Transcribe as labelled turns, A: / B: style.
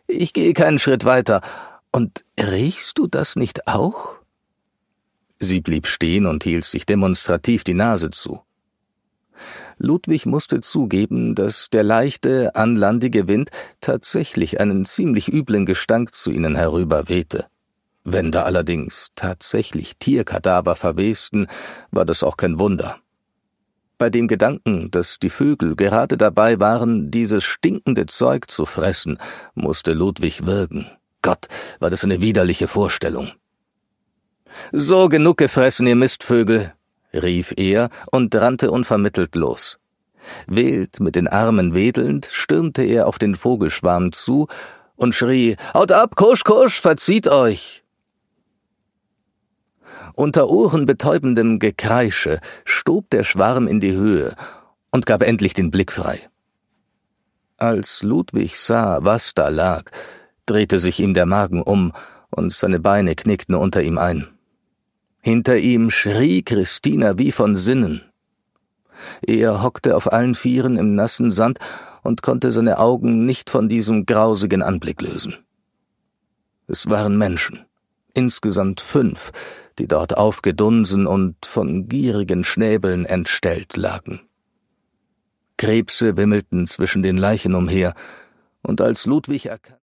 A: Ich gehe keinen Schritt weiter. Und riechst du das nicht auch?« Sie blieb stehen und hielt sich demonstrativ die Nase zu. Ludwig musste zugeben, dass der leichte, anlandige Wind tatsächlich einen ziemlich üblen Gestank zu ihnen herüberwehte. Wenn da allerdings tatsächlich Tierkadaver verwesten, war das auch kein Wunder. Bei dem Gedanken, dass die Vögel gerade dabei waren, dieses stinkende Zeug zu fressen, musste Ludwig würgen. Gott, war das eine widerliche Vorstellung. »So, genug gefressen, ihr Mistvögel«, rief er und rannte unvermittelt los. Wild mit den Armen wedelnd stürmte er auf den Vogelschwarm zu und schrie: »Haut ab, Kusch, Kusch, verzieht euch!« Unter ohrenbetäubendem Gekreische stob der Schwarm in die Höhe und gab endlich den Blick frei. Als Ludwig sah, was da lag, drehte sich ihm der Magen um und seine Beine knickten unter ihm ein. Hinter ihm schrie Christina wie von Sinnen. Er hockte auf allen Vieren im nassen Sand und konnte seine Augen nicht von diesem grausigen Anblick lösen. Es waren Menschen, insgesamt 5, die dort aufgedunsen und von gierigen Schnäbeln entstellt lagen. Krebse wimmelten zwischen den Leichen umher, und als Ludwig erkannte,